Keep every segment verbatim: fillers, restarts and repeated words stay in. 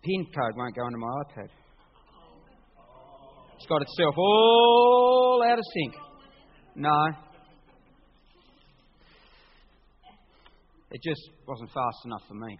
PIN code won't go into my iPad. It's got itself all out of sync. No. It just wasn't fast enough for me.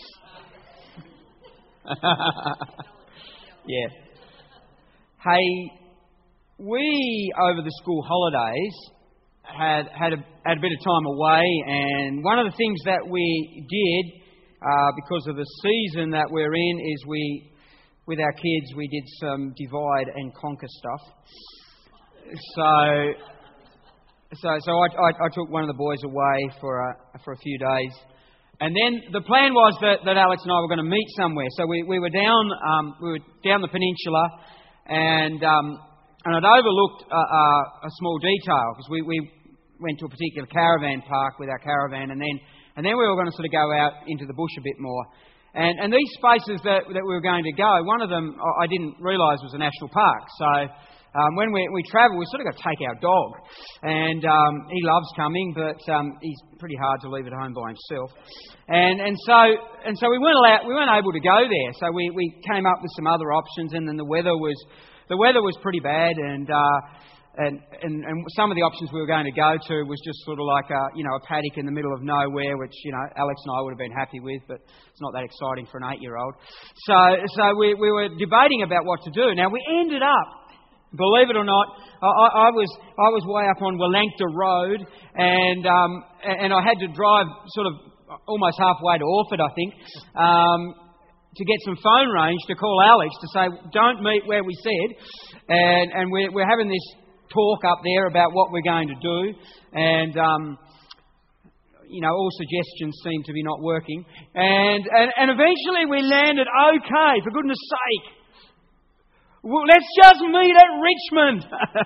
Yeah. Hey, we, over the school holidays, had had a, had a bit of time away, and one of the things that we did, uh, because of the season that we're in, is we, with our kids, we did some divide and conquer stuff. So, so, so I, I, I took one of the boys away for a, for a few days. And then the plan was that, that Alex and I were going to meet somewhere. So we, we were down um, we were down the peninsula, and um, and I'd overlooked a, a, a small detail, because we, we went to a particular caravan park with our caravan, and then and then we were going to sort of go out into the bush a bit more. And and these spaces that that we were going to go, one of them I didn't realise was a national park. So Um, when we, we travel, we've sort of got to take our dog. And um, he loves coming, but um, he's pretty hard to leave at home by himself. And and so and so we weren't allowed, we weren't able to go there. So we, we came up with some other options, and then the weather was the weather was pretty bad, and uh, and, and and some of the options we were going to go to was just sort of like a you know a paddock in the middle of nowhere, which you know Alex and I would have been happy with, but it's not that exciting for an eight-year-old. So so we we were debating about what to do. Now we ended up, believe it or not, I, I was I was way up on Willangta Road, and um, and I had to drive sort of almost halfway to Orford, I think, um, to get some phone range to call Alex to say, don't meet where we said, and and we're we're having this talk up there about what we're going to do, and um, you know all suggestions seem to be not working, and and, and eventually we landed okay, for goodness sake. Well, let's just meet at Richmond.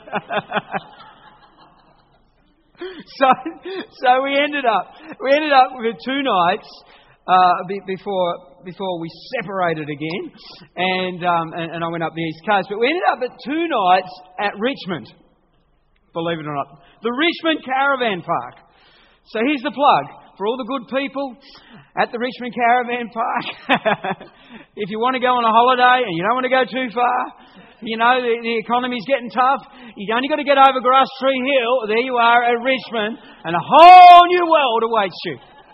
so, so we ended up we ended up with two nights uh, before before we separated again, and, um, and and I went up the East Coast. But we ended up at two nights at Richmond. Believe it or not, the Richmond Caravan Park. So here's the plug for all the good people at the Richmond Caravan Park. If you want to go on a holiday and you don't want to go too far, you know, the, the economy's getting tough, you only got to get over Grass Tree Hill. There you are at Richmond, and a whole new world awaits you.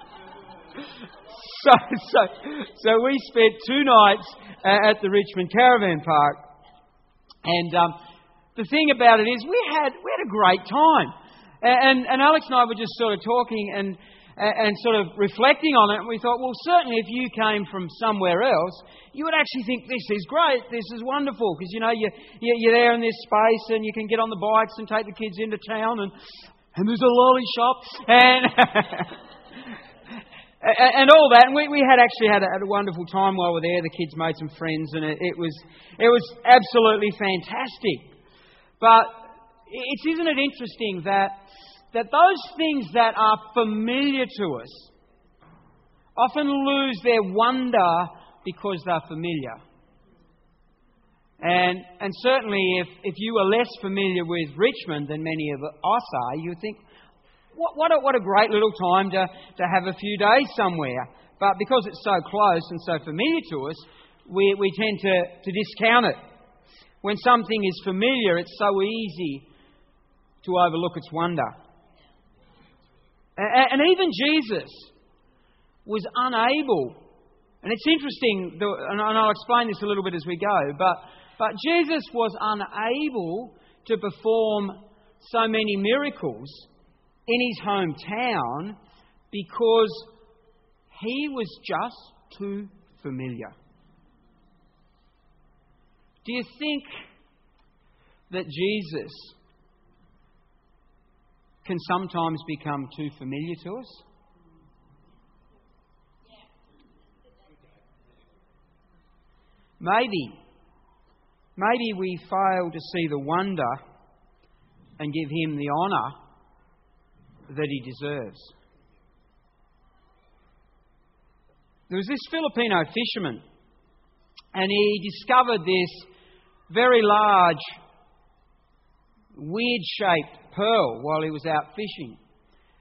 So, so, so we spent two nights at the Richmond Caravan Park, and um, the thing about it is we had we had a great time, and and Alex and I were just sort of talking and. And sort of reflecting on it, we thought, well, certainly if you came from somewhere else, you would actually think this is great, this is wonderful, because, you know, you, you're there in this space and you can get on the bikes and take the kids into town, and, and there's a lolly shop, and and all that. And we, we had actually had a, had a wonderful time while we were there. The kids made some friends, and it, it was it was absolutely fantastic. But it's, isn't it interesting that that those things that are familiar to us often lose their wonder because they're familiar. And and certainly if, if you are less familiar with Richmond than many of us are, you think, what what a, what a great little time to, to have a few days somewhere. But because it's so close and so familiar to us, we, we tend to, to discount it. When something is familiar, it's so easy to overlook its wonder. And even Jesus was unable, and it's interesting, and I'll explain this a little bit as we go, but, but Jesus was unable to perform so many miracles in his hometown because he was just too familiar. Do you think that Jesus can sometimes become too familiar to us? Maybe, maybe we fail to see the wonder and give him the honour that he deserves. There was this Filipino fisherman, and he discovered this very large, weird-shaped pearl while he was out fishing,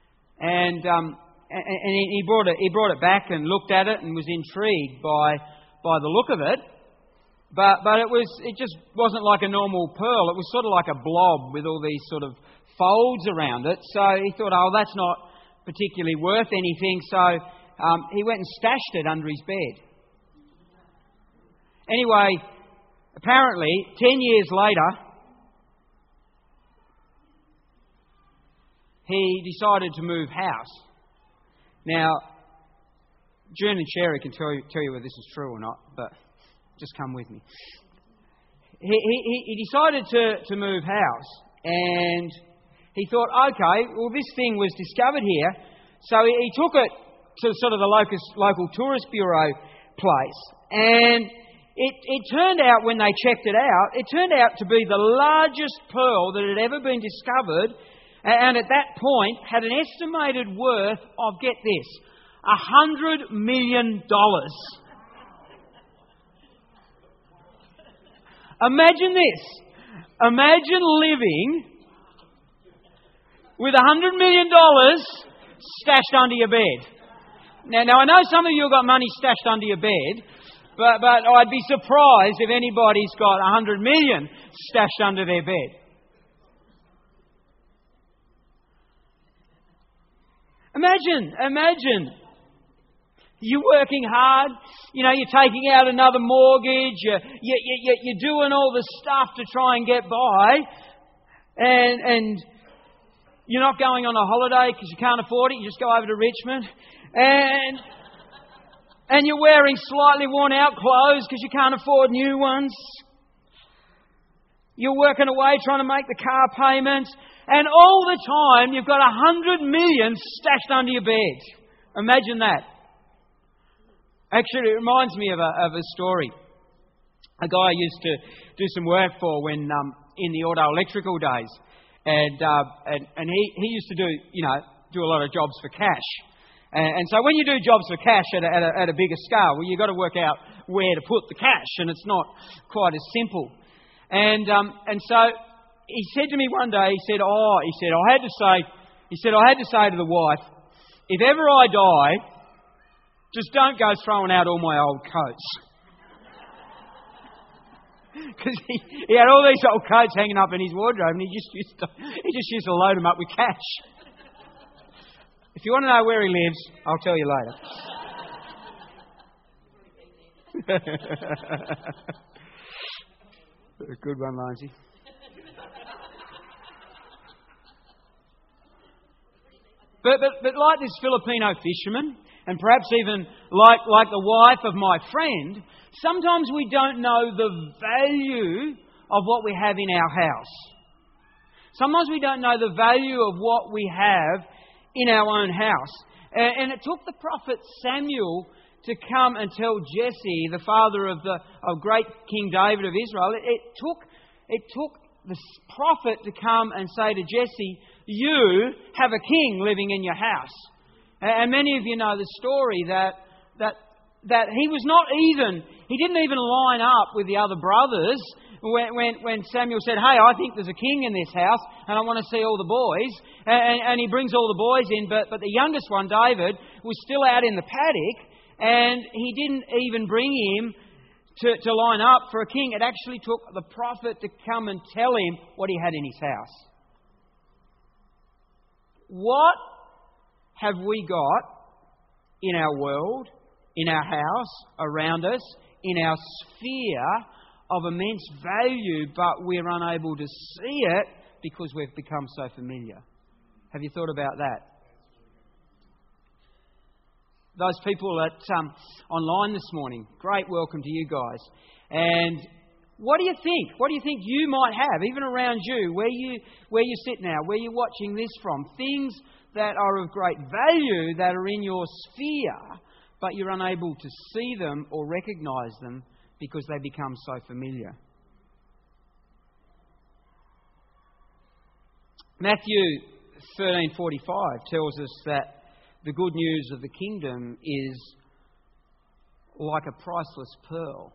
and um, and he brought it he brought it back and looked at it and was intrigued by by the look of it. But but it was it just wasn't like a normal pearl. It was sort of like a blob with all these sort of folds around it. So he thought, oh, that's not particularly worth anything. So um, he went and stashed it under his bed. Anyway, apparently, ten years later, he decided to move house. Now, June and Sherry can tell you, tell you whether this is true or not, but just come with me. He, he, he decided to, to move house, and he thought, okay, well, this thing was discovered here, so he, he took it to sort of the locus, local tourist bureau place, and it, it turned out, when they checked it out, it turned out to be the largest pearl that had ever been discovered, and at that point had an estimated worth of, get this, a hundred million dollars. Imagine this. Imagine living with a hundred million dollars stashed under your bed. Now, now I know some of you have got money stashed under your bed, but, but I'd be surprised if anybody's got a hundred million stashed under their bed. Imagine, imagine. You're working hard, you know, you're taking out another mortgage, you're, you, you, you're doing all the stuff to try and get by, and, and you're not going on a holiday because you can't afford it, you just go over to Richmond, and, and you're wearing slightly worn out clothes because you can't afford new ones. You're working away trying to make the car payments, and all the time you've got a hundred million stashed under your bed. Imagine that. Actually, it reminds me of a, of a story. A guy I used to do some work for when um, in the auto electrical days, and uh, and, and he, he used to do you know do a lot of jobs for cash, and, and so when you do jobs for cash at a, at a, at a bigger scale, well, you've got to work out where to put the cash, and it's not quite as simple. And um, and so he said to me one day, he said, "Oh, he said I had to say, he said I had to say to the wife, if ever I die, just don't go throwing out all my old coats." Because he, he had all these old coats hanging up in his wardrobe, and he just used to he just used to load them up with cash. If you want to know where he lives, I'll tell you later. Good one, Lindsay. But, but, but like this Filipino fisherman, and perhaps even like, like the wife of my friend, sometimes we don't know the value of what we have in our house. Sometimes we don't know the value of what we have in our own house. And, and it took the prophet Samuel to come and tell Jesse, the father of the of great King David of Israel, it, it took it took the prophet to come and say to Jesse, you have a king living in your house. And many of you know the story that that that he was not even he didn't even line up with the other brothers when when, when Samuel said, "Hey, I think there's a king in this house, and I want to see all the boys." And, and he brings all the boys in, but but the youngest one, David, was still out in the paddock, and he didn't even bring him to, to line up for a king. It actually took the prophet to come and tell him what he had in his house. What have we got in our world, in our house, around us, in our sphere of immense value, but we're unable to see it because we've become so familiar? Have you thought about that? Those people at um, online this morning, great welcome to you guys. And what do you think? What do you think you might have, even around you, where you where you sit now, where you're watching this from? Things that are of great value that are in your sphere, but you're unable to see them or recognise them because they become so familiar. Matthew thirteen forty-five tells us that the good news of the kingdom is like a priceless pearl.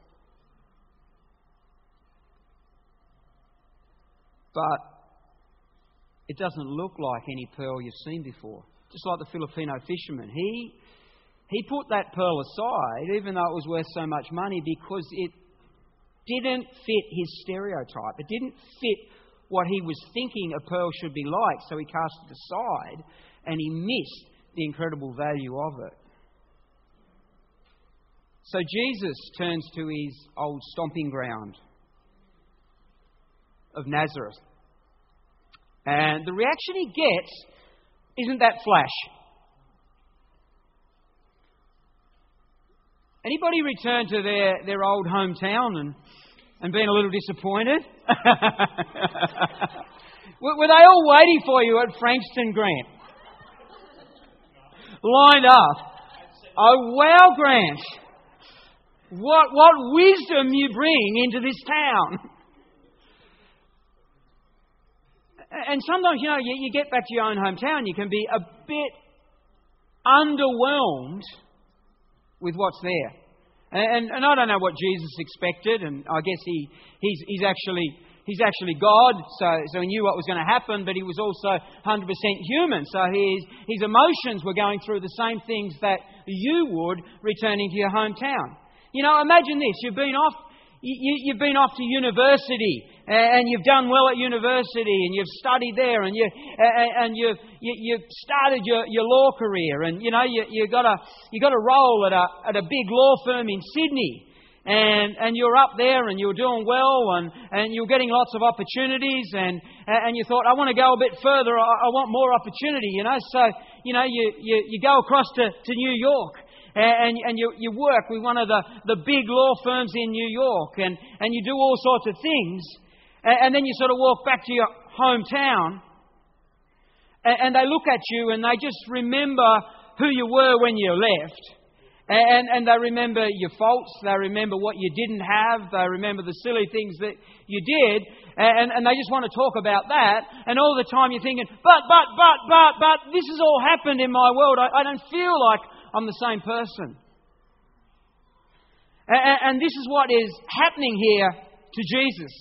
But it doesn't look like any pearl you've seen before. Just like the Filipino fisherman. He he put that pearl aside, even though it was worth so much money, because it didn't fit his stereotype. It didn't fit what he was thinking a pearl should be like, so he cast it aside and he missed the incredible value of it. So Jesus turns to his old stomping ground of Nazareth. And the reaction he gets isn't that flash. Anybody return to their, their old hometown and, and been a little disappointed? were, were they all waiting for you at Frankston, Grant? Lined up. Oh, wow, Grant. What, what wisdom you bring into this town. And sometimes, you know, you, you get back to your own hometown, you can be a bit underwhelmed with what's there. And, and I don't know what Jesus expected, and I guess he he's, he's actually he's actually God, so, so he knew what was going to happen, but he was also one hundred percent human, so his, his emotions were going through the same things that you would returning to your hometown. You know, imagine this, you've been off You, you've been off to university and you've done well at university and you've studied there and you and you've you, you've started your, your law career and you know you you got a you got a role at a at a big law firm in Sydney and and you're up there and you're doing well and, and you're getting lots of opportunities and and you thought, I want to go a bit further, I, I want more opportunity, you know. So you know you you, you go across to, to New York. And, and you, you work with one of the, the big law firms in New York and, and you do all sorts of things. And, and then you sort of walk back to your hometown and, and they look at you and they just remember who you were when you left. And, and they remember your faults. They remember what you didn't have. They remember the silly things that you did. And, and they just want to talk about that. And all the time you're thinking, but, but, but, but, but, this has all happened in my world. I, I don't feel like I'm the same person. And, and this is what is happening here to Jesus.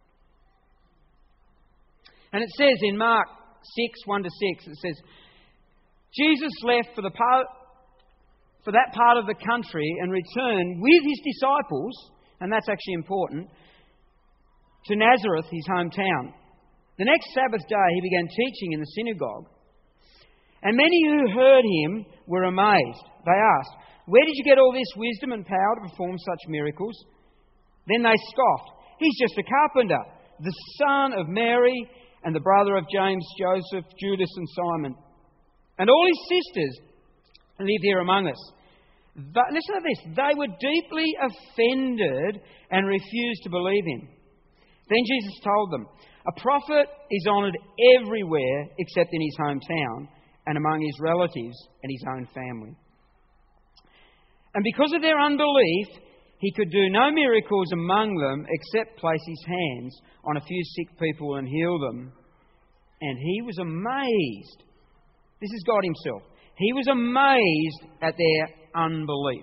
And it says in Mark six, one to six, it says, Jesus left for the part, for that part of the country and returned with his disciples, and that's actually important, to Nazareth, his hometown. The next Sabbath day he began teaching in the synagogue. And many who heard him were amazed. They asked, where did you get all this wisdom and power to perform such miracles? Then they scoffed. He's just a carpenter, the son of Mary and the brother of James, Joseph, Judas and Simon. And all his sisters live here among us. But listen to this. They were deeply offended and refused to believe him. Then Jesus told them, a prophet is honoured everywhere except in his hometown and among his relatives and his own family. And because of their unbelief, he could do no miracles among them except place his hands on a few sick people and heal them. And he was amazed. This is God himself. He was amazed at their unbelief.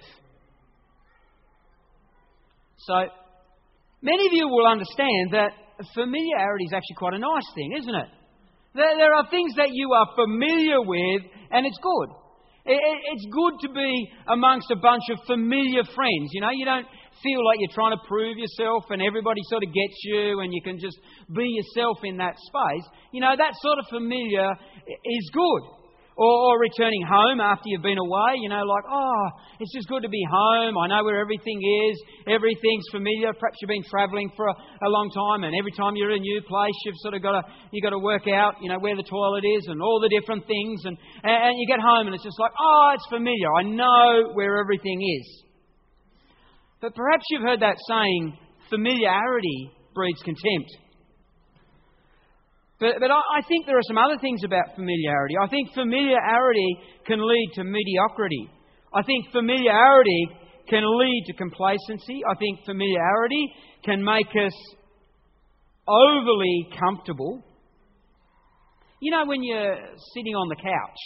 So, many of you will understand that familiarity is actually quite a nice thing, isn't it? There are things that you are familiar with, and it's good. It's good to be amongst a bunch of familiar friends. You know, you don't feel like you're trying to prove yourself and everybody sort of gets you and you can just be yourself in that space. You know, that sort of familiar is good. Or, or returning home after you've been away, you know, like, oh, it's just good to be home. I know where everything is. Everything's familiar. Perhaps you've been travelling for a, a long time, and every time you're in a new place, you've sort of got to you got to work out, you know, where the toilet is and all the different things. And, and you get home, and it's just like, oh, it's familiar. I know where everything is. But perhaps you've heard that saying, familiarity breeds contempt. But, but I think there are some other things about familiarity. I think familiarity can lead to mediocrity. I think familiarity can lead to complacency. I think familiarity can make us overly comfortable. You know, when you're sitting on the couch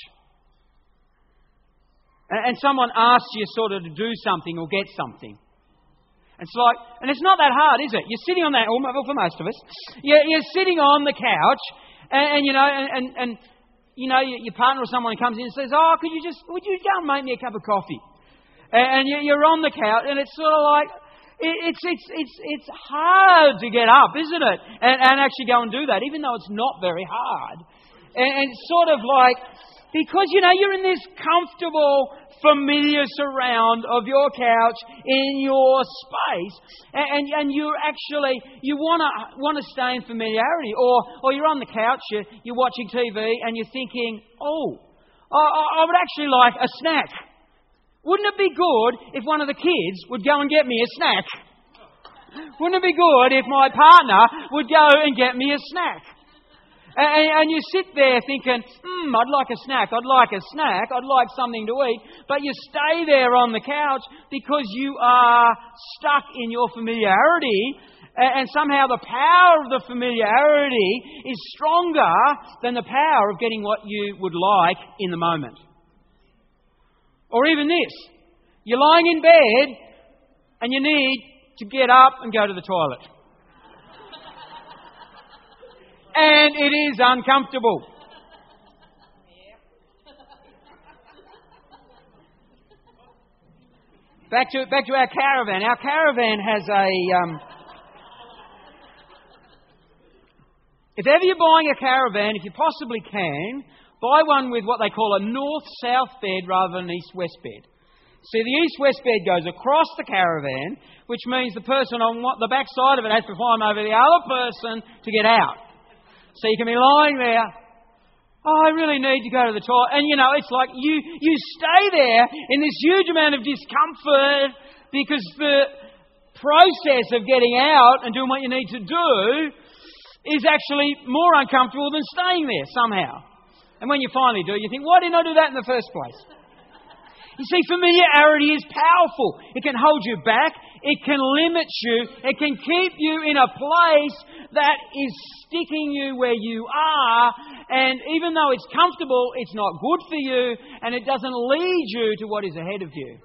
and, and someone asks you sort of to do something or get something. It's like, and it's not that hard, is it? You're sitting on that, well, for most of us, you're, you're sitting on the couch, and, and you know, and, and, and you know, your, your partner or someone comes in and says, "Oh, could you just, would you go and make me a cup of coffee?" And you're on the couch, and it's sort of like, it's it's it's it's hard to get up, isn't it? And, and actually go and do that, even though it's not very hard. And, and it's sort of like, because, you know, you're in this comfortable, familiar surround of your couch in your space, and, and, and you're actually, you want to want to stay in familiarity. Or or you're on the couch, you're, you're watching T V, and you're thinking, oh, I, I would actually like a snack. Wouldn't it be good if one of the kids would go and get me a snack? Wouldn't it be good if my partner would go and get me a snack? And, and you sit there thinking, hmm, I'd like a snack, I'd like a snack, I'd like something to eat. But you stay there on the couch because you are stuck in your familiarity. And somehow the power of the familiarity is stronger than the power of getting what you would like in the moment. Or even this, you're lying in bed and you need to get up and go to the toilet. And it is uncomfortable. Back to back to our caravan. Our caravan has a... Um, if ever you're buying a caravan, if you possibly can, buy one with what they call a north-south bed rather than an east-west bed. See, the east-west bed goes across the caravan, which means the person on the back side of it has to climb over the other person to get out. So you can be lying there, oh, I really need to go to the toilet. And, you know, it's like you, you stay there in this huge amount of discomfort because the process of getting out and doing what you need to do is actually more uncomfortable than staying there somehow. And when you finally do, you think, why didn't I do that in the first place? You see, familiarity is powerful. It can hold you back. It can limit you. It can keep you in a place that is sticking you where you are. And even though it's comfortable, it's not good for you. And it doesn't lead you to what is ahead of you.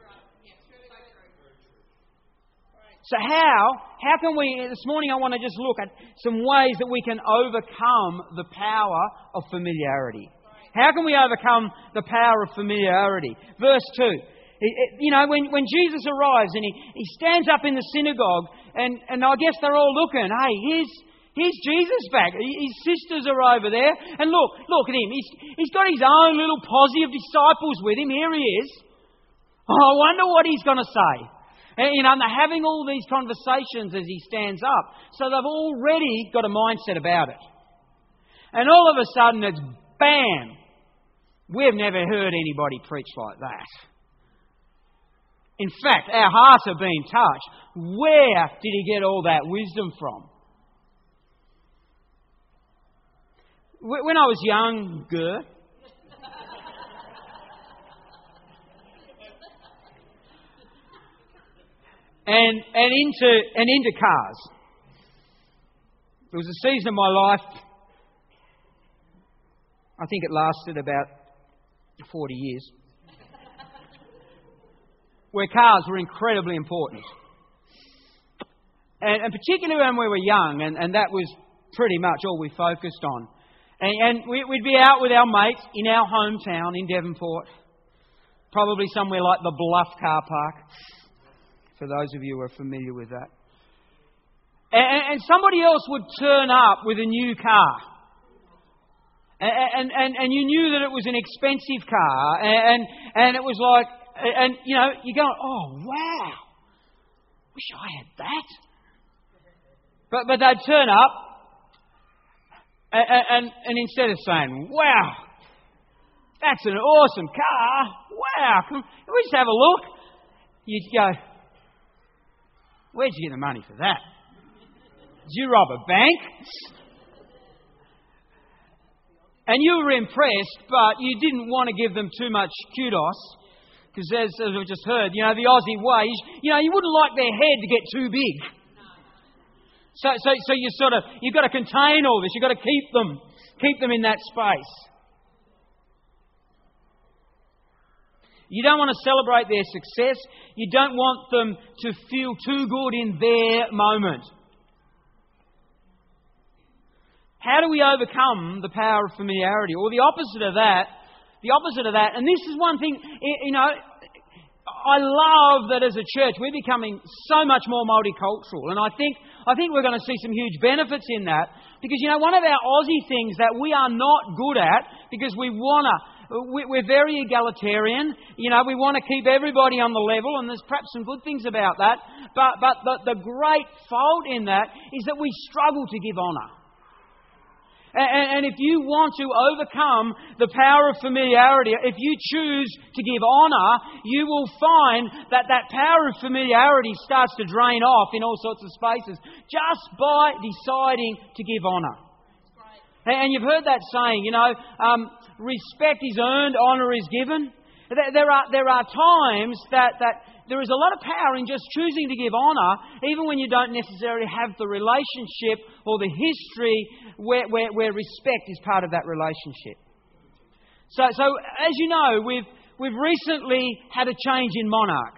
So how, how can we, this morning I want to just look at some ways that we can overcome the power of familiarity. How can we overcome the power of familiarity? Verse two. It, it, you know, when, when Jesus arrives and he, he stands up in the synagogue, and, and I guess they're all looking, hey, here's, here's Jesus back. His sisters are over there. And look, look at him. He's, he's got his own little posse of disciples with him. Here he is. Oh, I wonder what he's going to say. And, you know, and they're having all these conversations as he stands up. So they've already got a mindset about it. And all of a sudden it's bam. We've never heard anybody preach like that. In fact, our hearts are being touched. Where did he get all that wisdom from? When I was younger, and and into and into cars, there was a season of my life. I think it lasted about forty years, where cars were incredibly important. And, and particularly when we were young, and, and that was pretty much all we focused on. And, and we, we'd be out with our mates in our hometown in Devonport, probably somewhere like the Bluff car park, for those of you who are familiar with that. And, and somebody else would turn up with a new car. And, and and you knew that it was an expensive car, and and it was like, and you know, you go, oh wow, wish I had that. But but they'd turn up, and and, and instead of saying, wow, that's an awesome car, wow, can we just have a look? You'd go, where'd you get the money for that? Did you rob a bank? And you were impressed, but you didn't want to give them too much kudos. Because as, as we've just heard, you know, the Aussie way, you know, you wouldn't like their head to get too big. So so, so you sort of, you've got to contain all this. You've got to keep them, keep them in that space. You don't want to celebrate their success. You don't want them to feel too good in their moment. How do we overcome the power of familiarity? Or the opposite of that, the opposite of that, and this is one thing, you know, I love that as a church we're becoming so much more multicultural, and I think I think we're going to see some huge benefits in that, because, you know, one of our Aussie things that we are not good at, because we want to, we're very egalitarian, you know, we want to keep everybody on the level, and there's perhaps some good things about that, but, but the, the great fault in that is that we struggle to give honour. And if you want to overcome the power of familiarity, if you choose to give honour, you will find that that power of familiarity starts to drain off in all sorts of spaces just by deciding to give honour. And you've heard that saying, you know, um, respect is earned, honour is given. There are, there are times that, that there is a lot of power in just choosing to give honour, even when you don't necessarily have the relationship or the history where, where, where respect is part of that relationship. So, so as you know, we've, we've recently had a change in monarch.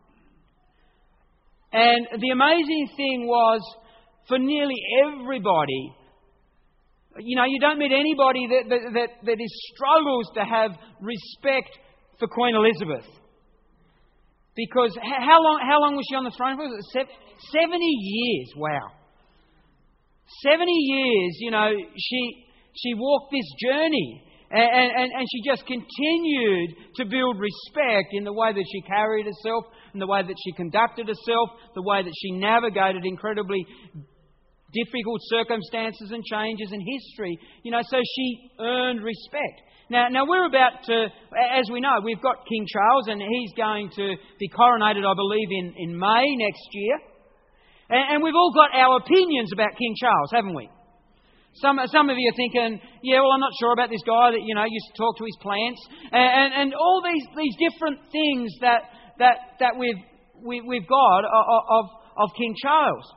And the amazing thing was, for nearly everybody, you know, you don't meet anybody that, that, that, that is struggles to have respect for Queen Elizabeth. Because how long how long was she on the throne for? seventy years, wow. seventy years, you know, she she walked this journey. And, and, and she just continued to build respect in the way that she carried herself, in the way that she conducted herself, the way that she navigated incredibly difficult circumstances and changes in history. You know, so she earned respect. Now, now we're about to, as we know, we've got King Charles, and he's going to be coronated, I believe, in, in May next year. And, and we've all got our opinions about King Charles, haven't we? Some some of you are thinking, yeah, well, I'm not sure about this guy that, you know, used to talk to his plants, and, and, and all these these different things that that that we've we, we've got of, of of King Charles.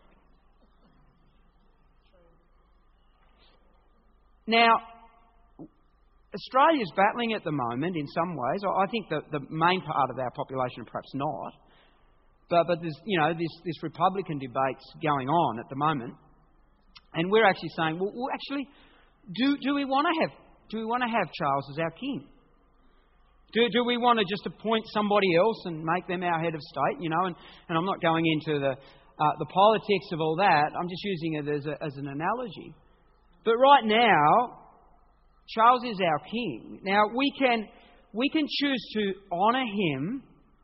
Now, Australia's battling at the moment in some ways. I think the, the main part of our population perhaps not. But but there's, you know, this, this Republican debate's going on at the moment. And we're actually saying, well, well actually, do do we want to have do we want to have Charles as our king? Do do we want to just appoint somebody else and make them our head of state? You know, and, and I'm not going into the uh, the politics of all that. I'm just using it as a, as an analogy. But right now, Charles is our king. Now, we can we can choose to honour him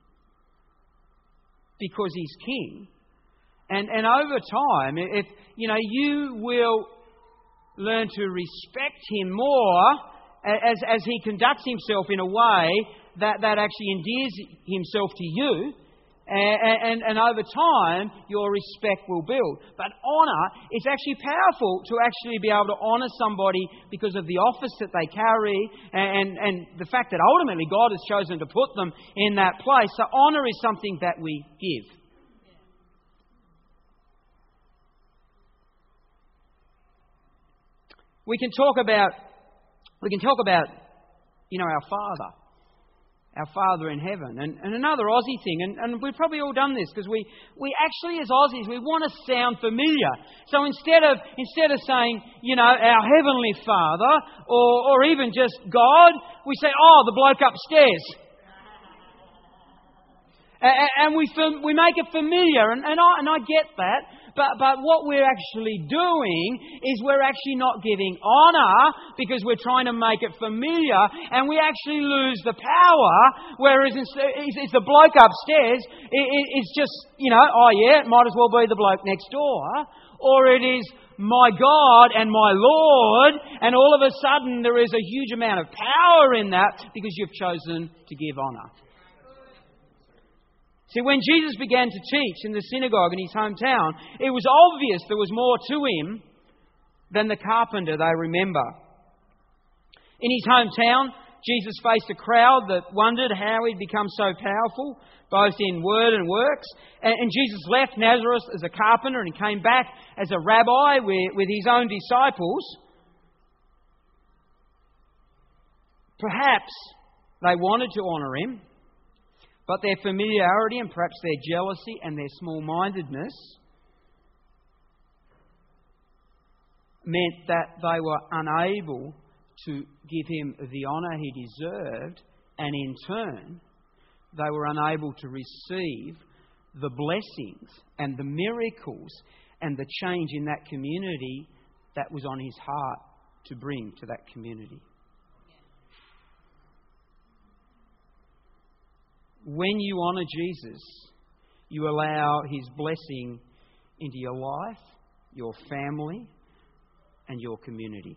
because he's king. And and over time, if you know, you will learn to respect him more as as he conducts himself in a way that, that actually endears himself to you. And, and, and over time, your respect will build. But honour, it's actually powerful to actually be able to honour somebody because of the office that they carry and, and the fact that ultimately God has chosen to put them in that place. So honour is something that we give. We can talk about, we can talk about, you know, our Father. Our Father in heaven. And, and another Aussie thing, and, and we've probably all done this, because we, we actually as Aussies, we want to sound familiar. So instead of instead of saying, you know, our Heavenly Father, or, or even just God, we say, oh, the bloke upstairs. And, and we we make it familiar, and, and, I, and I get that. But, but what we're actually doing is we're actually not giving honour because we're trying to make it familiar, and we actually lose the power. Whereas it's, it's the bloke upstairs, it, it, it's just, you know, oh yeah, it might as well be the bloke next door. Or it is my God and my Lord, and all of a sudden there is a huge amount of power in that because you've chosen to give honour. See, when Jesus began to teach in the synagogue in his hometown, it was obvious there was more to him than the carpenter they remember. In his hometown, Jesus faced a crowd that wondered how he'd become so powerful, both in word and works. And, and Jesus left Nazareth as a carpenter and came back as a rabbi with, with his own disciples. Perhaps they wanted to honour him, but their familiarity and perhaps their jealousy and their small-mindedness meant that they were unable to give him the honour he deserved, and in turn they were unable to receive the blessings and the miracles and the change in that community that was on his heart to bring to that community. When you honour Jesus, you allow his blessing into your life, your family, and your community.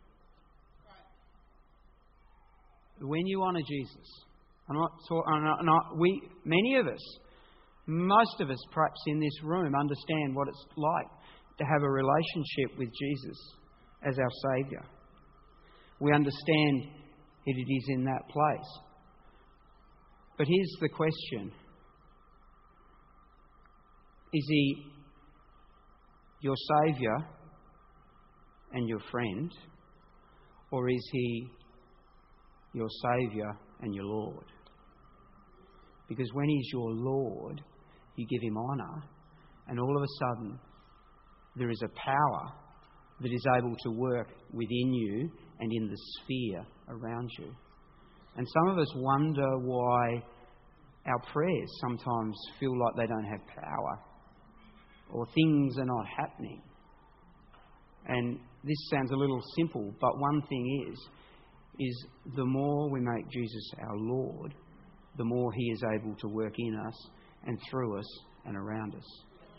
When you honour Jesus, I'm not, I'm not, I'm not, we, many of us, most of us perhaps in this room understand what it's like to have a relationship with Jesus as our Saviour. We understand that it is in that place. But here's the question. Is he your Saviour and your friend? Or is he your Saviour and your Lord? Because when he's your Lord, you give him honour, and all of a sudden there is a power that is able to work within you and in the sphere around you. And some of us wonder why our prayers sometimes feel like they don't have power, or things are not happening. And this sounds a little simple, but one thing is, is the more we make Jesus our Lord, the more he is able to work in us and through us and around us.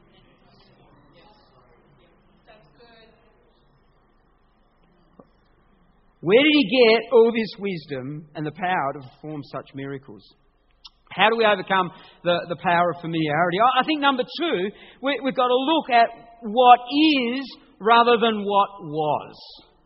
Where did he get all this wisdom and the power to perform such miracles? How do we overcome the, the power of familiarity? I think number two, we, we've got to look at what is rather than what was.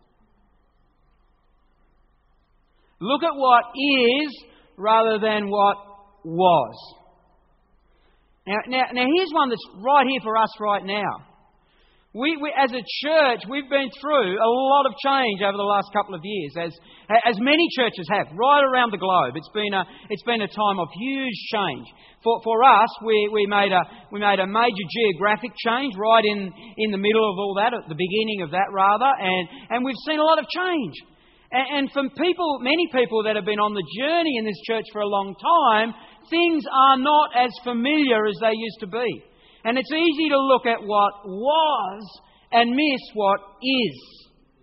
Look at what is rather than what was. Now, now, now here's one that's right here for us right now. We, we, as a church, we've been through a lot of change over the last couple of years, as as many churches have, right around the globe. It's been a it's been a time of huge change. For for us, we, we made a we made a major geographic change right in, in the middle of all that, at the beginning of that rather, and, and we've seen a lot of change. And, and from people, many people that have been on the journey in this church for a long time, things are not as familiar as they used to be. And it's easy to look at what was and miss what is.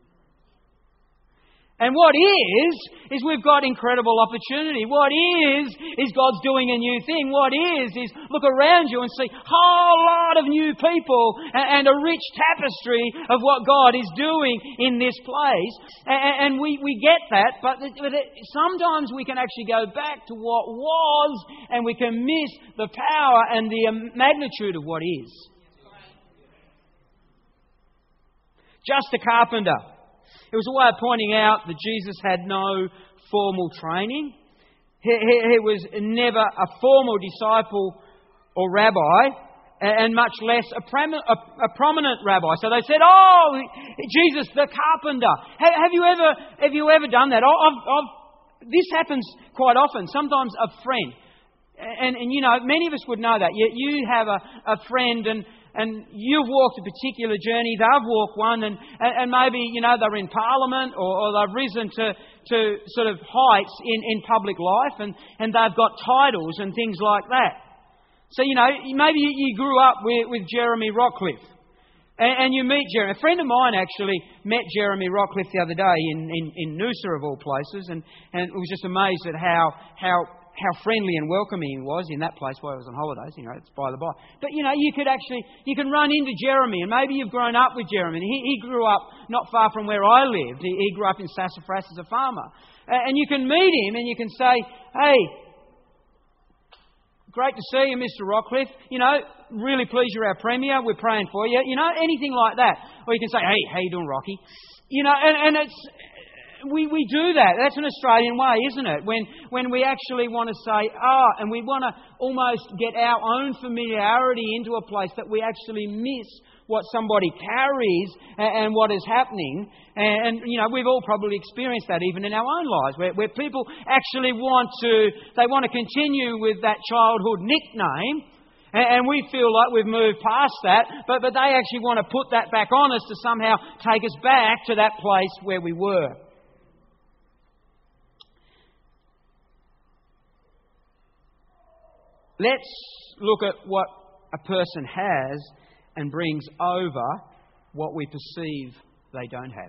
And what is, is we've got incredible opportunity. What is, is God's doing a new thing. What is, is look around you and see a whole lot of new people and a rich tapestry of what God is doing in this place. And we, we get that, but sometimes we can actually go back to what was and we can miss the power and the magnitude of what is. Just a carpenter. It was a way of pointing out that Jesus had no formal training. He, he, he was never a formal disciple or rabbi, and much less a, prom- a, a prominent rabbi. So they said, "Oh, Jesus, the carpenter. Have, have you ever have you ever done that?" I've, I've, this happens quite often. Sometimes a friend, and, and you know, many of us would know that. You, you have a, a friend and. And you've walked a particular journey, they've walked one, and, and maybe, you know, they're in Parliament or, or they've risen to, to sort of heights in, in public life, and, and they've got titles and things like that. So, you know, maybe you grew up with, with Jeremy Rockcliffe, and, and you meet Jeremy. A friend of mine actually met Jeremy Rockcliffe the other day in, in, in Noosa, of all places, and, and was just amazed at how how... how friendly and welcoming he was in that place while I was on holidays. You know, it's by the by. But, you know, you could actually, you can run into Jeremy, and maybe you've grown up with Jeremy. He, he grew up not far from where I lived. He, he grew up in Sassafras as a farmer. And you can meet him and you can say, "Hey, great to see you, Mister Rockcliffe. You know, really pleased you're our Premier. We're praying for you." You know, anything like that. Or you can say, "Hey, how you doing, Rocky?" You know, and, and it's... We we do that. That's an Australian way, isn't it? When when we actually want to say, ah, and we want to almost get our own familiarity into a place that we actually miss what somebody carries and, and what is happening. And, and, you know, we've all probably experienced that even in our own lives, where, where people actually want to, they want to continue with that childhood nickname. And we feel like we've moved past that, but, but they actually want to put that back on us to somehow take us back to that place where we were. let's look at what a person has and brings over what we perceive they don't have.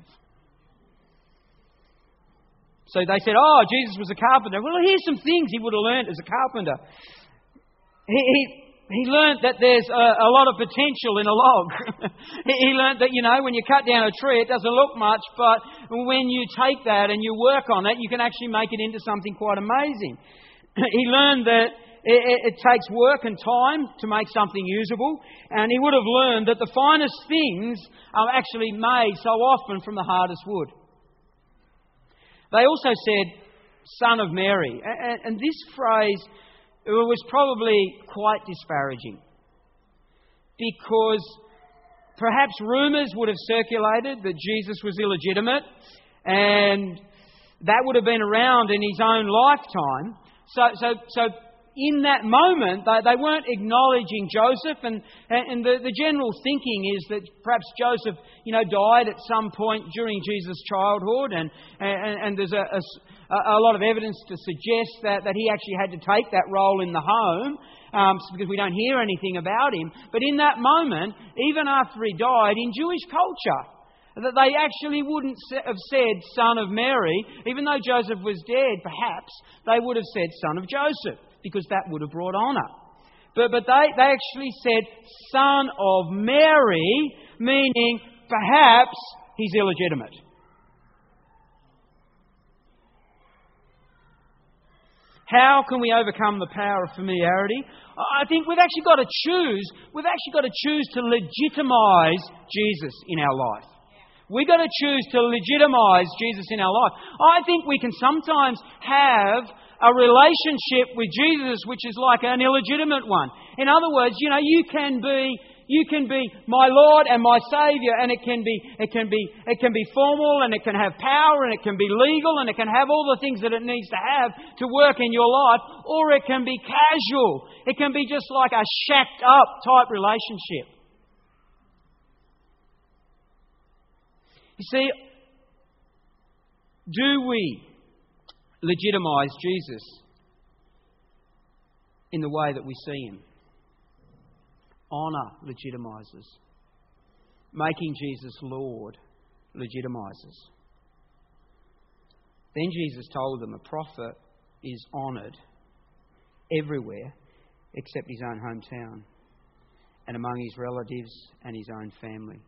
So they said, oh, Jesus was a carpenter. Well, here's some things he would have learned as a carpenter. He, he, he learned that there's a, a lot of potential in a log. He learned that, you know, when you cut down a tree, it doesn't look much, but when you take that and you work on it, you can actually make it into something quite amazing. He learned that it, it, it takes work and time to make something usable, and he would have learned that the finest things are actually made so often from the hardest wood. They also said, son of Mary. And, and this phrase was probably quite disparaging, because perhaps rumours would have circulated that Jesus was illegitimate, and that would have been around in his own lifetime. So, so, so in that moment, they, they weren't acknowledging Joseph, and, and the, the general thinking is that perhaps Joseph, you know, died at some point during Jesus' childhood, and, and, and there's a, a, a lot of evidence to suggest that, that he actually had to take that role in the home, um, because we don't hear anything about him. But in that moment, even after he died, in Jewish culture, that they actually wouldn't have said son of Mary, even though Joseph was dead, perhaps, they would have said son of Joseph, because that would have brought honour. But, but they, they actually said son of Mary, meaning perhaps he's illegitimate. How can we overcome the power of familiarity? I think we've actually got to choose, we've actually got to choose to legitimise Jesus in our life. We've got to choose to legitimise Jesus in our life. I think we can sometimes have a relationship with Jesus which is like an illegitimate one. In other words, you know, you can be you can be my Lord and my Saviour, and it can be it can be it can be formal, and it can have power, and it can be legal, and it can have all the things that it needs to have to work in your life, or it can be casual. It can be just like a shacked up type relationship. You see, do we legitimise Jesus in the way that we see him? Honour legitimises. Making Jesus Lord legitimises. Then Jesus told them a prophet is honoured everywhere except his own hometown and among his relatives and his own family.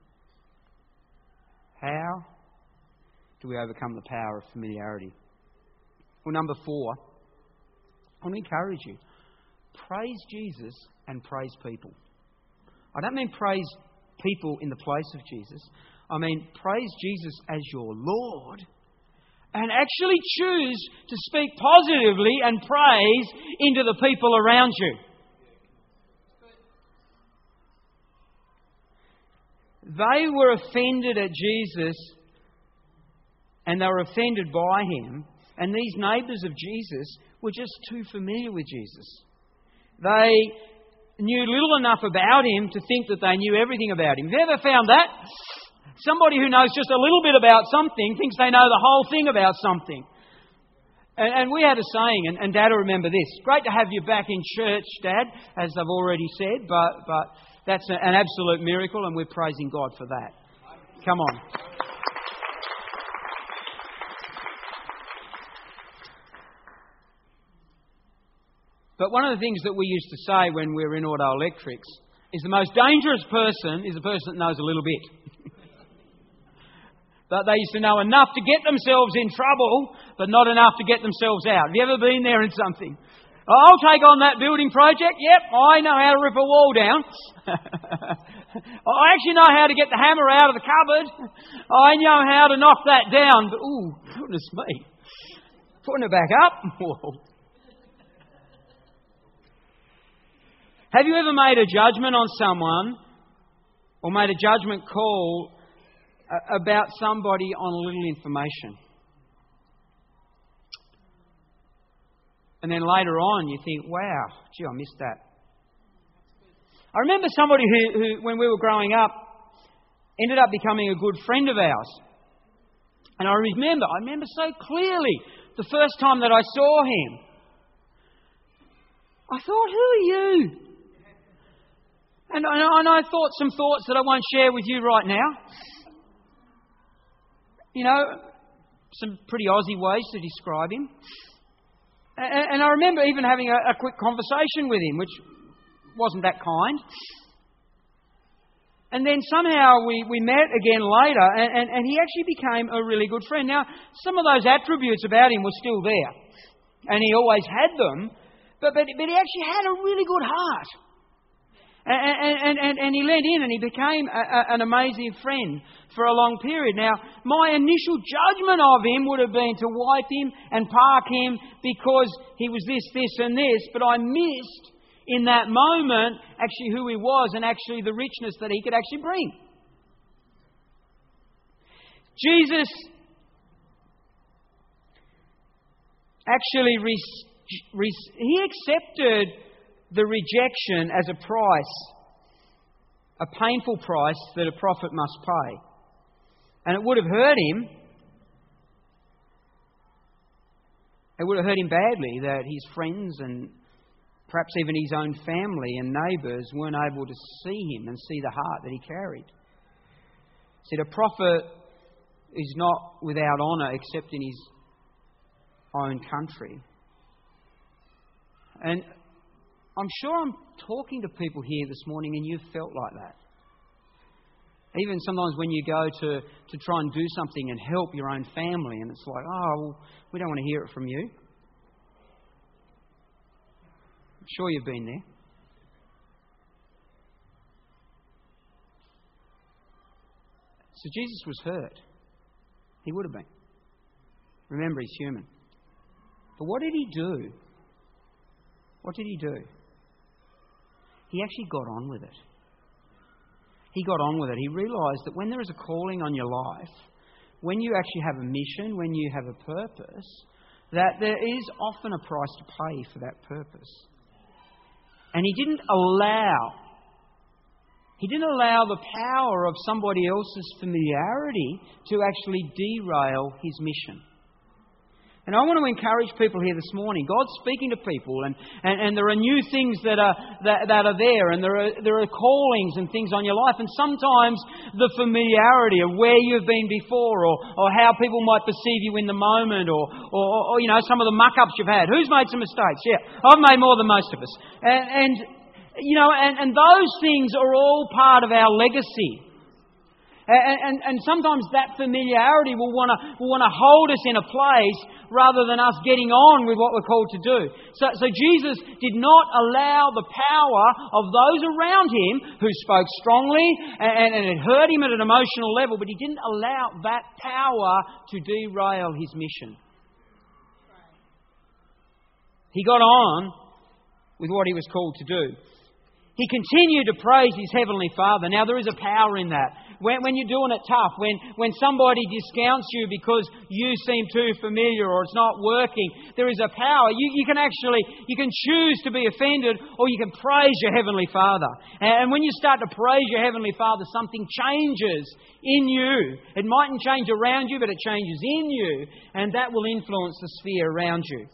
How do we overcome the power of familiarity? Well, number four, I want to encourage you. Praise Jesus and praise people. I don't mean praise people in the place of Jesus. I mean praise Jesus as your Lord, and actually choose to speak positively and praise into the people around you. They were offended at Jesus, and they were offended by him. And these neighbours of Jesus were just too familiar with Jesus. They knew little enough about him to think that they knew everything about him. Have you ever found that? Somebody who knows just a little bit about something thinks they know the whole thing about something. And, and we had a saying, and, and Dad will remember this. Great to have you back in church, Dad, as I've already said, but, but that's an absolute miracle, and we're praising God for that. Come on. But one of the things that we used to say when we were in Auto Electrics is the most dangerous person is the person that knows a little bit. But they used to know enough to get themselves in trouble, but not enough to get themselves out. Have you ever been there in something? I'll take on that building project. Yep, I know how to rip a wall down. I actually know how to get the hammer out of the cupboard. I know how to knock that down. But, ooh, goodness me. Putting it back up? Whoa. Have you ever made a judgment on someone or made a judgment call about somebody on a little information? And then later on you think, wow, gee, I missed that. I remember somebody who, who, when we were growing up, ended up becoming a good friend of ours. And I remember, I remember so clearly the first time that I saw him. I thought, who are you? And I, and I thought some thoughts that I won't share with you right now. You know, some pretty Aussie ways to describe him. And, and I remember even having a, a quick conversation with him, which wasn't that kind. And then somehow we, we met again later, and, and, and he actually became a really good friend. Now, some of those attributes about him were still there, and he always had them, but, but, but he actually had a really good heart. And, and, and, and he lent in, and he became a, a, an amazing friend for a long period. Now, my initial judgment of him would have been to wipe him and park him because he was this, this and this, but I missed in that moment actually who he was and actually the richness that he could actually bring. Jesus actually, re- re- he accepted the rejection as a price, a painful price that a prophet must pay. And it would have hurt him. It would have hurt him badly that his friends and perhaps even his own family and neighbours weren't able to see him and see the heart that he carried. See, a prophet is not without honour except in his own country. And I'm sure I'm talking to people here this morning and you've felt like that. Even sometimes when you go to, to try and do something and help your own family and it's like, oh, well, we don't want to hear it from you. I'm sure you've been there. So Jesus was hurt. He would have been. Remember, he's human. But what did he do? What did he do? He actually got on with it. He got on with it. He realised that when there is a calling on your life, when you actually have a mission, when you have a purpose, that there is often a price to pay for that purpose. And he didn't allow, he didn't allow the power of somebody else's familiarity to actually derail his mission. And I want to encourage people here this morning. God's speaking to people, and, and, and there are new things that are that, that are there, and there are there are callings and things on your life. And sometimes the familiarity of where you've been before, or, or how people might perceive you in the moment, or, or, or you know some of the muck-ups you've had. Who's made some mistakes? Yeah, I've made more than most of us. And, and you know, and, and those things are all part of our legacy. And, and, and sometimes that familiarity will want to will want to hold us in a place rather than us getting on with what we're called to do. So, so Jesus did not allow the power of those around him who spoke strongly and, and it hurt him at an emotional level, but he didn't allow that power to derail his mission. He got on with what he was called to do. He continued to praise his Heavenly Father. Now, there is a power in that. When, when you're doing it tough, when, when somebody discounts you because you seem too familiar or it's not working, there is a power. You, you can actually, you can choose to be offended or you can praise your Heavenly Father. And when you start to praise your Heavenly Father, something changes in you. It mightn't change around you, but it changes in you. And that will influence the sphere around you.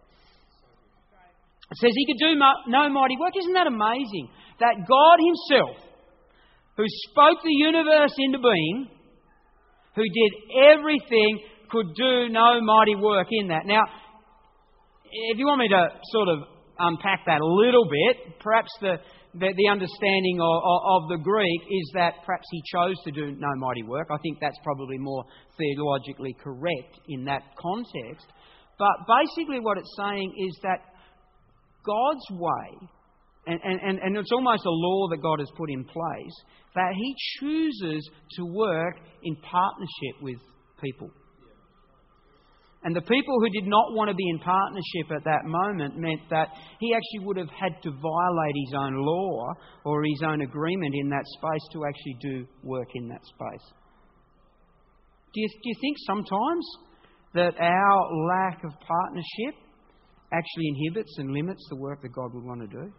It says he could do no mighty work. Isn't that amazing? That God himself, who spoke the universe into being, who did everything, could do no mighty work in that. Now, if you want me to sort of unpack that a little bit, perhaps the, the, the understanding of, of, of the Greek is that perhaps he chose to do no mighty work. I think that's probably more theologically correct in that context. But basically what it's saying is that God's way, and, and, and it's almost a law that God has put in place, that he chooses to work in partnership with people. And the people who did not want to be in partnership at that moment meant that he actually would have had to violate his own law or his own agreement in that space to actually do work in that space. Do you, do you think sometimes that our lack of partnership actually inhibits and limits the work that God would want to do?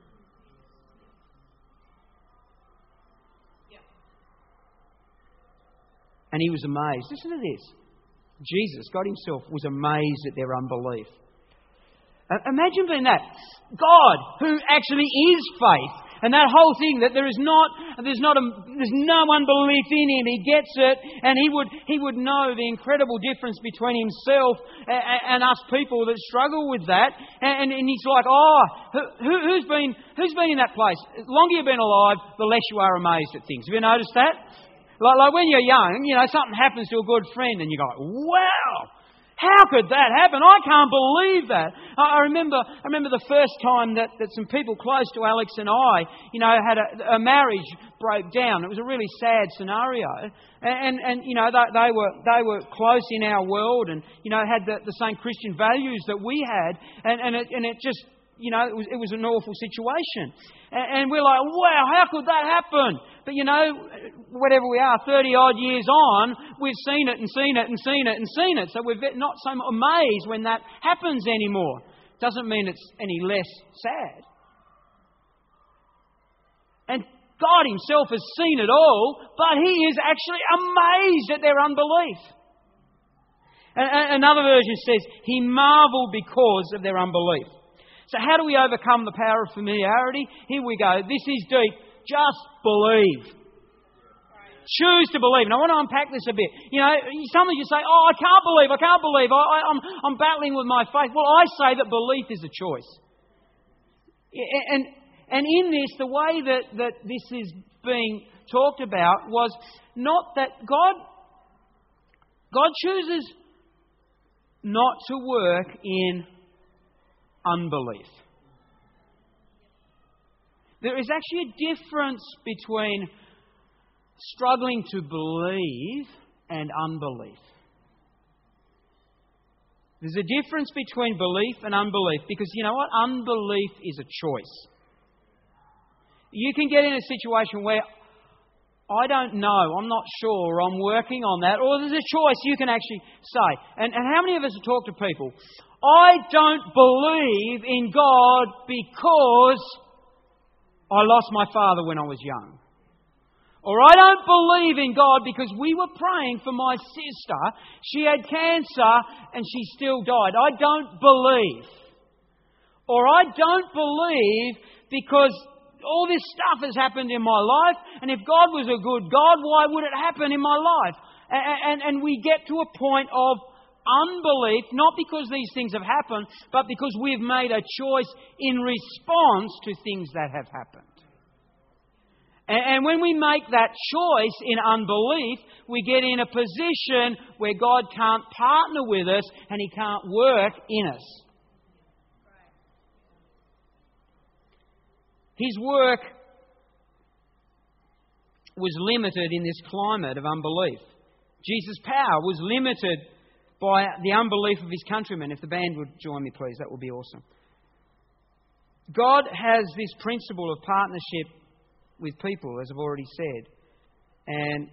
Yeah. And he was amazed. Listen to this. Jesus, God himself, was amazed at their unbelief. Imagine being that. God, who actually is faith. And that whole thing that there is not, there's not a, there's no unbelief in Him. He gets it, and He would, He would know the incredible difference between Himself and, and us people that struggle with that. And, and He's like, oh, who, who's been, who's been in that place? The longer you've been alive, the less you are amazed at things. Have you noticed that? Like, like when you're young, you know, something happens to a good friend, and you go, wow. How could that happen? I can't believe that. I remember I remember the first time that, that some people close to Alex and I, you know, had a, a marriage broke down. It was a really sad scenario. And, and, and you know, they, they were they were close in our world and, you know, had the, the same Christian values that we had. And, and, it, and it just, you know, it was, it was an awful situation. And, and we're like, wow, how could that happen? But, you know, whatever we are, thirty-odd years on, we've seen it and seen it and seen it and seen it. So we're not so amazed when that happens anymore. Doesn't mean it's any less sad. And God Himself has seen it all, but He is actually amazed at their unbelief. And another version says, He marvelled because of their unbelief. So how do we overcome the power of familiarity? Here we go. This is deep. Just believe. Choose to believe. And I want to unpack this a bit. You know, some of you say, oh, I can't believe, I can't believe. I, I, I'm, I'm battling with my faith. Well, I say that belief is a choice. And, and in this, the way that, that this is being talked about was not that God, God chooses not to work in unbelief. There is actually a difference between struggling to believe and unbelief. There's a difference between belief and unbelief because you know what? Unbelief is a choice. You can get in a situation where I don't know, I'm not sure, I'm working on that, or there's a choice you can actually say. And, and how many of us have talked to people? I don't believe in God because I lost my father when I was young. Or I don't believe in God because we were praying for my sister. She had cancer and she still died. I don't believe. Or I don't believe because all this stuff has happened in my life, and if God was a good God, why would it happen in my life? And, and, and we get to a point of unbelief, not because these things have happened, but because we've made a choice in response to things that have happened. And, and when we make that choice in unbelief, we get in a position where God can't partner with us and He can't work in us. His work was limited in this climate of unbelief. Jesus' power was limited by the unbelief of His countrymen. If the band would join me, please, that would be awesome. God has this principle of partnership with people, as I've already said. And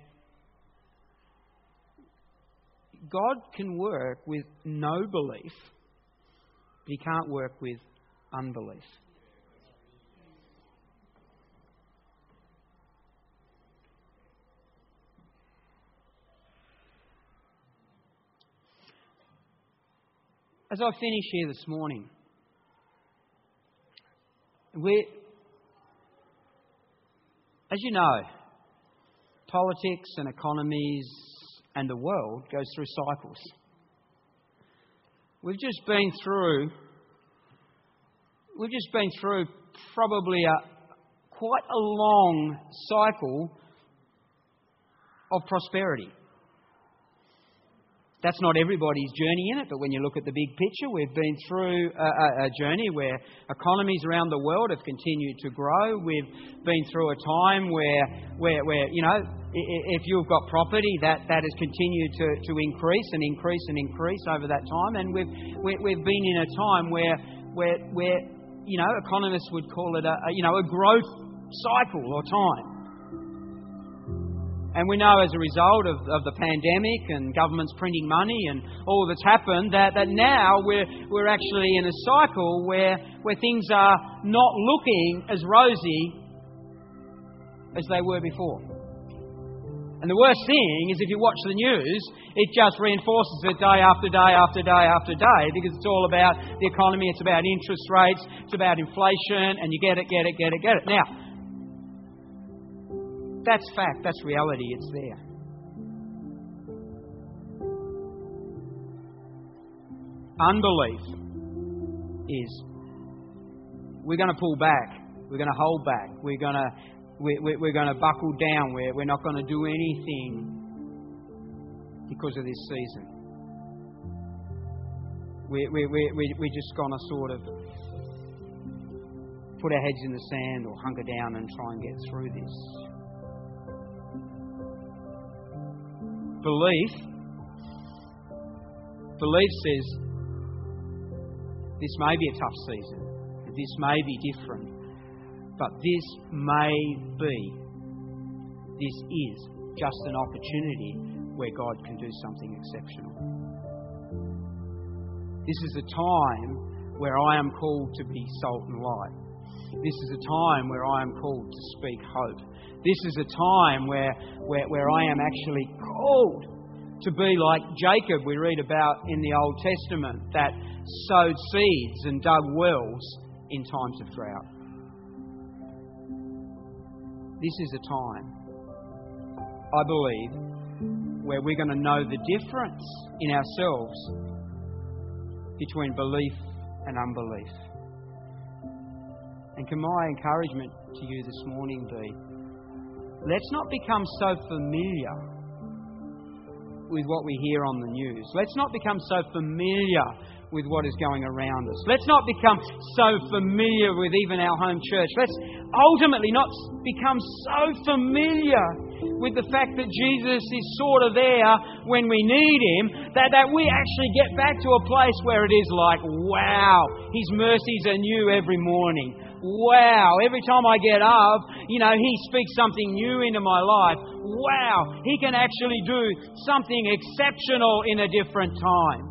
God can work with no belief, but He can't work with unbelief. As I finish here this morning, we, as you know, politics and economies and the world goes through cycles. We've just been through, we've just been through probably a quite a long cycle of prosperity. That's not everybody's journey in it, but when you look at the big picture, we've been through a, a journey where economies around the world have continued to grow. We've been through a time where, where, where you know, if you've got property, that, that has continued to, to increase and increase and increase over that time. And we've we've been in a time where, where, where you know, economists would call it a, a you know a growth cycle or time. And we know as a result of, of the pandemic and governments printing money and all that's happened that, that now we're we're actually in a cycle where where things are not looking as rosy as they were before. And the worst thing is if you watch the news, it just reinforces it day after day after day after day, because it's all about the economy, it's about interest rates, it's about inflation, and you get it, get it, get it, get it. Now, that's fact, that's reality, it's there. Unbelief is we're going to pull back, we're going to hold back, we're going to we're, we're going to buckle down, we're, we're not going to do anything because of this season. We we we we we're just going to sort of put our heads in the sand or hunker down and try and get through this. Belief, belief says, this may be a tough season. This may be different. But this may be, this is just an opportunity where God can do something exceptional. This is a time where I am called to be salt and light. This is a time where I am called to speak hope. This is a time where, where, where I am actually called to be like Jacob, we read about in the Old Testament, that sowed seeds and dug wells in times of drought. This is a time, I believe, where we're going to know the difference in ourselves between belief and unbelief. And can my encouragement to you this morning be, let's not become so familiar with what we hear on the news. Let's not become so familiar with what is going around us. Let's not become so familiar with even our home church. Let's ultimately not become so familiar with the fact that Jesus is sort of there when we need Him, that, that we actually get back to a place where it is like, wow, His mercies are new every morning. Wow, every time I get up, you know, He speaks something new into my life. Wow, He can actually do something exceptional in a different time.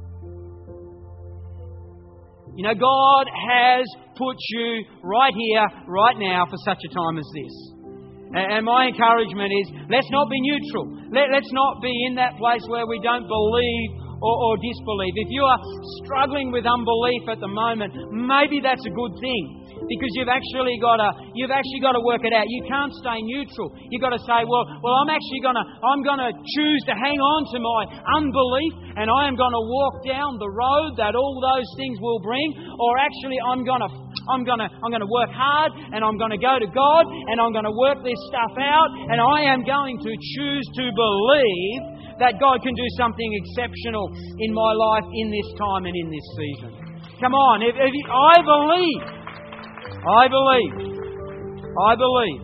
You know, God has put you right here, right now, for such a time as this. And my encouragement is, let's not be neutral. Let, let's not be in that place where we don't believe or, or disbelieve. If you are struggling with unbelief at the moment, maybe that's a good thing. Because you've actually got to, you've actually got to work it out. You can't stay neutral. You've got to say, well, well, I'm actually going to, I'm going to choose to hang on to my unbelief, and I am going to walk down the road that all those things will bring. Or actually, I'm going to, I'm going to, I'm going to work hard, and I'm going to go to God, and I'm going to work this stuff out, and I am going to choose to believe that God can do something exceptional in my life in this time and in this season. Come on, if, if you, I believe. I believe. I believe.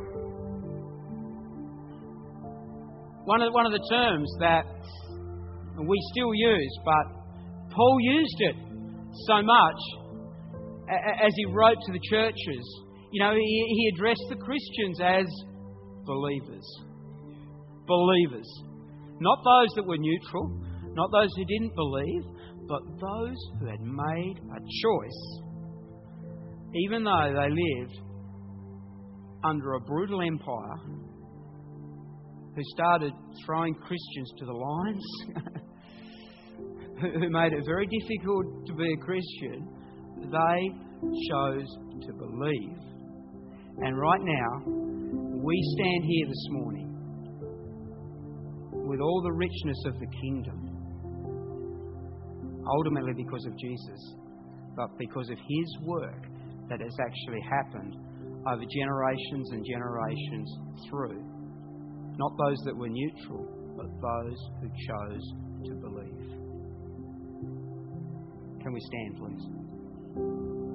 One of, one of the terms that we still use, but Paul used it so much as he wrote to the churches. You know, he, he addressed the Christians as believers. Believers. Not those that were neutral, not those who didn't believe, but those who had made a choice. Even though they lived under a brutal empire who started throwing Christians to the lions, who made it very difficult to be a Christian, they chose to believe. And right now, we stand here this morning with all the richness of the kingdom, ultimately because of Jesus, but because of His work that has actually happened over generations and generations through. Not those that were neutral, but those who chose to believe. Can we stand, please?